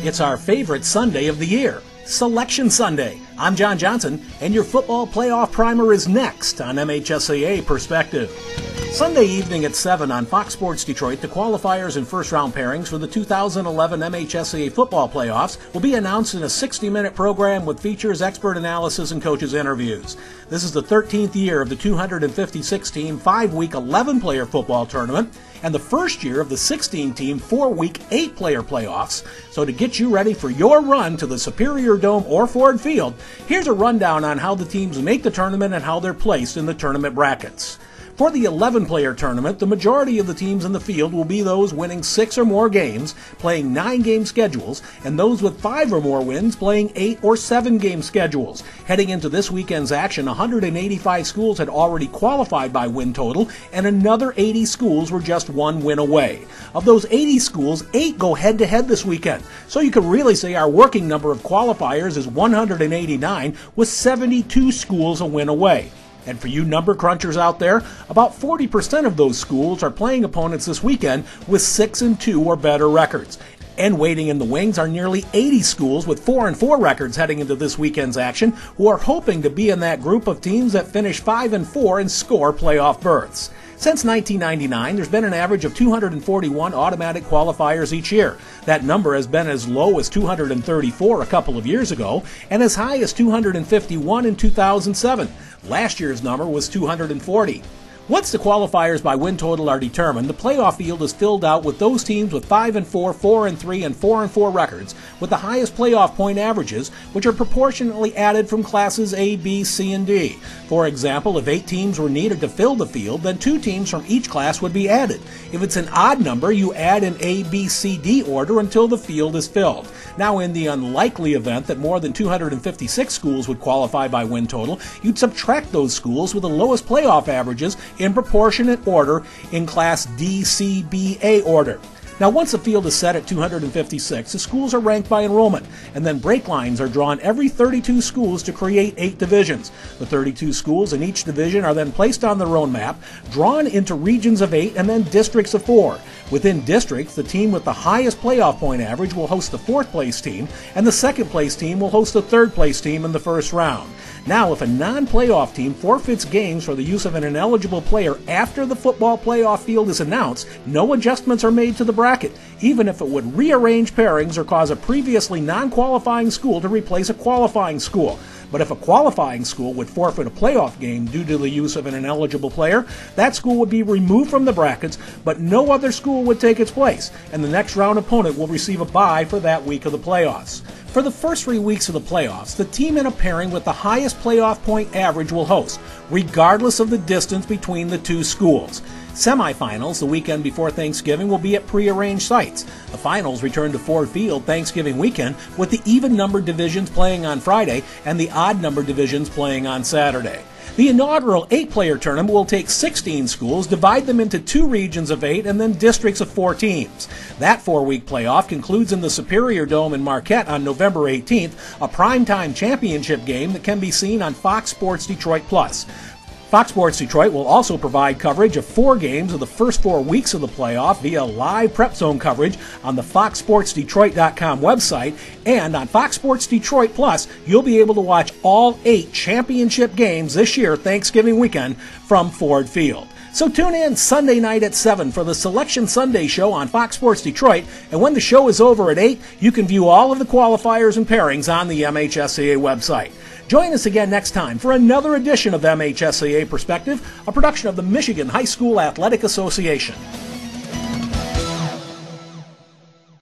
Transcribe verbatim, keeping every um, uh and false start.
It's our favorite Sunday of the year, Selection Sunday. I'm John Johnson, and your football playoff primer is next on M H S A A Perspective. Sunday evening at seven on Fox Sports Detroit, the qualifiers and first-round pairings for the two thousand eleven M H S A A football playoffs will be announced in a sixty-minute program with features, expert analysis, and coaches' interviews. This is the thirteenth year of the two hundred fifty-six team, five-week, eleven-player football tournament, and the first year of the sixteen-team, four-week, eight-player playoffs. So to get you ready for your run to the Superior Dome or Ford Field, here's a rundown on how the teams make the tournament and how they're placed in the tournament brackets. For the eleven-player tournament, the majority of the teams in the field will be those winning six or more games, playing nine-game schedules, and those with five or more wins playing eight or seven-game schedules. Heading into this weekend's action, one hundred eighty-five schools had already qualified by win total, and another eighty schools were just one win away. Of those eighty schools, eight go head-to-head this weekend. So you could really say our working number of qualifiers is one hundred eighty-nine, with seventy-two schools a win away. And for you number crunchers out there, about forty percent of those schools are playing opponents this weekend with six and two or better records. And waiting in the wings are nearly eighty schools with four and four records heading into this weekend's action who are hoping to be in that group of teams that finish five and four and score playoff berths. Since nineteen ninety-nine, there's been an average of two hundred forty-one automatic qualifiers each year. That number has been as low as two hundred thirty-four a couple of years ago and as high as two hundred fifty-one in two thousand seven. Last year's number was two hundred forty. Once the qualifiers by win total are determined, the playoff field is filled out with those teams with five and four, four and three, and four and four records with the highest playoff point averages, which are proportionately added from classes A, B, C, and D. For example, if eight teams were needed to fill the field, then two teams from each class would be added. If it's an odd number, you add in A, B, C, D order until the field is filled. Now, in the unlikely event that more than two hundred fifty-six schools would qualify by win total, you'd subtract those schools with the lowest playoff averages in proportionate order in Class D, C, B, A order. Now, once the field is set at two hundred fifty-six, the schools are ranked by enrollment, and then break lines are drawn every thirty-two schools to create eight divisions. The thirty-two schools in each division are then placed on their own map, drawn into regions of eight, and then districts of four. Within districts, the team with the highest playoff point average will host the fourth-place team, and the second-place team will host the third-place team in the first round. Now, if a non-playoff team forfeits games for the use of an ineligible player after the football playoff field is announced, no adjustments are made to the bracket, even if it would rearrange pairings or cause a previously non-qualifying school to replace a qualifying school. But if a qualifying school would forfeit a playoff game due to the use of an ineligible player, that school would be removed from the brackets, but no other school would take its place, and the next round opponent will receive a bye for that week of the playoffs. For the first three weeks of the playoffs, the team in a pairing with the highest playoff point average will host, regardless of the distance between the two schools. Semifinals, the weekend before Thanksgiving, will be at prearranged sites. The finals return to Ford Field Thanksgiving weekend, with the even-numbered divisions playing on Friday and the odd-numbered divisions playing on Saturday. The inaugural eight-player tournament will take sixteen schools, divide them into two regions of eight, and then districts of four teams. That four-week playoff concludes in the Superior Dome in Marquette on November eighteenth, a primetime championship game that can be seen on Fox Sports Detroit Plus. Fox Sports Detroit will also provide coverage of four games of the first four weeks of the playoff via live Prep Zone coverage on the fox sports detroit dot com website, and on Fox Sports Detroit Plus, you'll be able to watch all eight championship games this year, Thanksgiving weekend, from Ford Field. So tune in Sunday night at seven for the Selection Sunday show on Fox Sports Detroit, and when the show is over at eight, you can view all of the qualifiers and pairings on the M H S A A website. Join us again next time for another edition of M H S A A Perspective, a production of the Michigan High School Athletic Association.